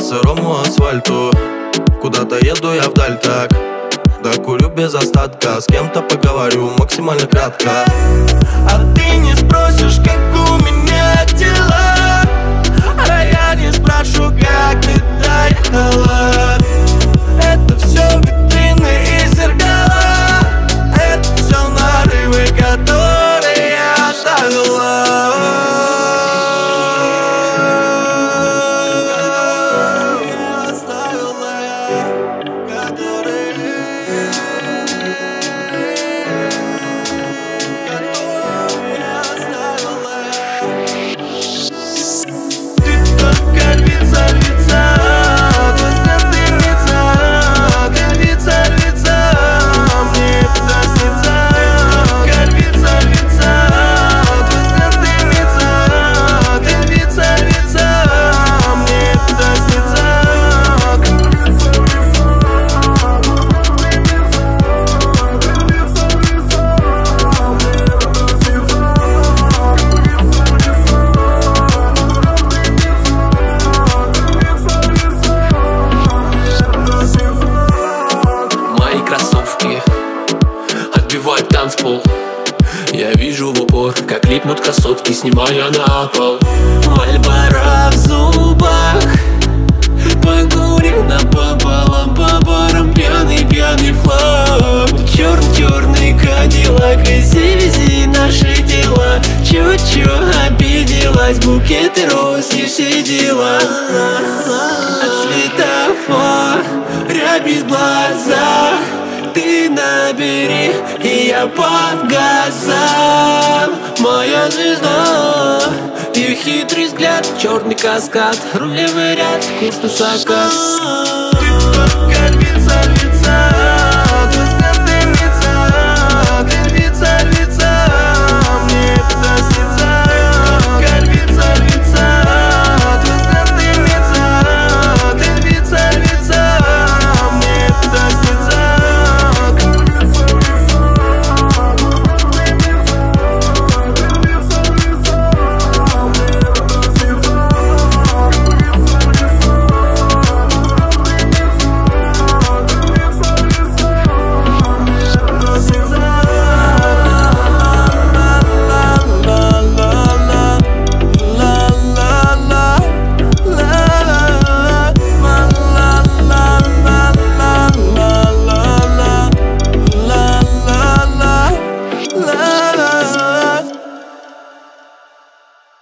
сырому асфальту. Куда-то еду я вдаль так, да курю без остатка. С кем-то поговорю максимально кратко. А ты не спросишь, как у меня дела, а я не спрошу, как ты доехала. Это все витрины и зеркала, это все нарывы, которые я оставила. Отбивают танцпол. Я вижу в упор, как липнут красотки, снимая на пол. Мальборо в зубах, покурим напополам, по барам пьяный флаг. Черный кадиллак, вези наши дела. Чё обиделась, букеты роз и все дела. От светофор рябит в глазах, ты набери, и я по газам. Моя звезда, и хитрый взгляд, черный каскад, рулевый ряд, вкусный закат. Ты только лица